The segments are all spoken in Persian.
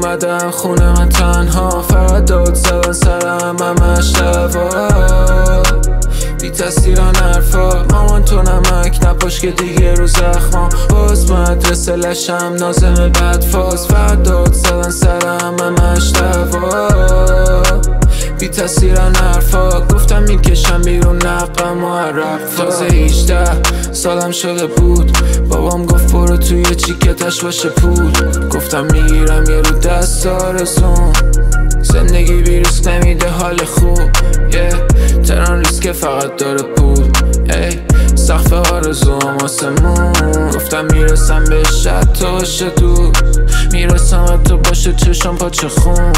اومدم خونه من تنها، فقط داد زدن سرم همش دوا، بی تاثیران حرفا. مامان تو نمک نپاش که دیگه رو زخما، باز مدرسه لشم نازم بدفاز، فقط داد زدن سرم همش دوا، بی تاثیران حرفا. گفتم میکشم بیرون نقم و عرق. تازه 18 سالم شده بود، بابام گفت برو توی چیکتش باشه پول. گفتم میگیرم یه رو دست آرزون، زندگی بی ریسک نمیده حال خوب. تران ریسک فقط داره پول. سقف آرزوام آسمون، گفتم میرسم به شد تو باشه دور، میرسم تو باشه چشم پاچه خون.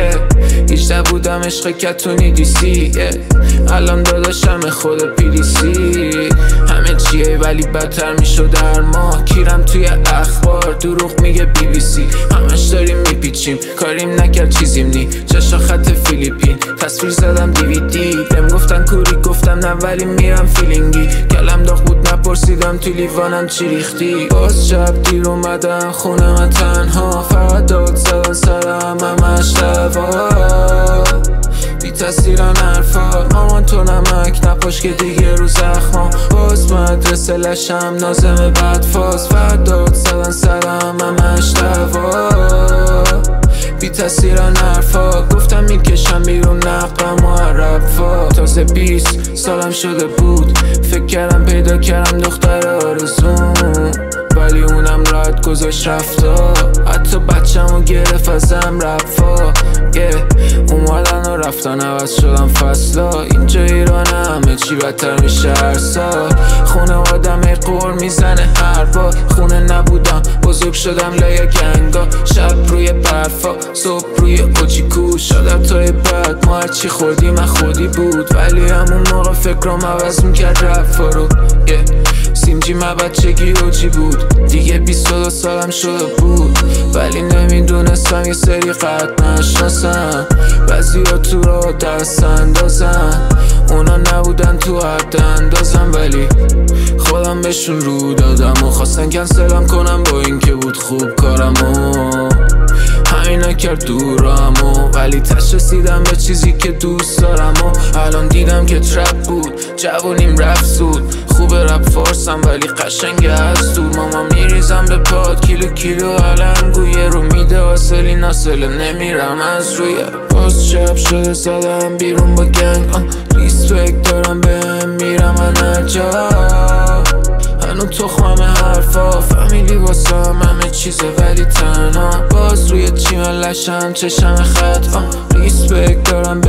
18 بودم عشق کتونی دیسی، الان داداشم خود پیلیسی. همه چیه ولی بدتر میشد در ما، کیرم توی اخبار دروغ میگه بی بی سی. همش داریم میپیچیم کاریم نکرد چیزیم نی، چشا خط فیلیپین تصویر زدم دیویدی. بهم گفتن کوری گفتم نه ولی میرم فیلینگی، کلم داغ بود نپرسیدم توی لیوانم چی ریختی. باز شب دیر اومدم خونه من تنها، فقط داد زدن سرم همش دوا، بی تاثیران حرفا. مامان تو نمک نپاش که دیگه رو زخما، باز مدرسه لشم نازم بدفاز، فقط داد زدن سرم همش دوا، بی تاثیران حرفا. گفتم میکشم بیرون نقم و عرفا. تازه 20 سالم شده بود، فکر کردم پیدا کردم دختر آرزون، ولی اونم راحت گذاشت رفتا. حتی بچه‌مو گرفت ازم رفا، اومدن و رفتن عوض شدم فصلا. اینجا ایران همه چی بدتر میشه هر سال، خونه آدم قور میزنه هر بار. خونه نبودم بزرگ شدم لای گنگا، شب روی برفا صبح روی اوجیکو. شدم تای بعد ما هرچی خوردیم من خودی بود، ولی همون موقع فکرام عوض میکرد رفا رو. سیمجی من بچگی اوجی بود، دیگه 22 سالم شده بود، ولی نمیدونستم یه سری قد نشناسم. بعضیا تو را دست اندازن، اونا نبودن تو حد اندازم، ولی خودم بهشون رو دادم و خواستن کنسلم کنم با این که بود خوب کارمو. همین نکرد دورمو، ولی تش رسیدم به چیزی که دوست دارم و الان دیدم که ترپ بود. جوونیم رفت زود، خوبه رپ فارسم ولی قشنگه از دور. ماما میریزم به پاد کیلو کیلو علنگویه رو میده حاصلی ناسله نمیرم از روی. باز شب شده زدم بیرون با گنگ، ریسپکت دارم بهم میرم من هر جا. هنو تخمم حرفا فامیلی واسم همه چیزه ولی تنها. باز روی چی من لشم چشم خط، ریسپکت دارم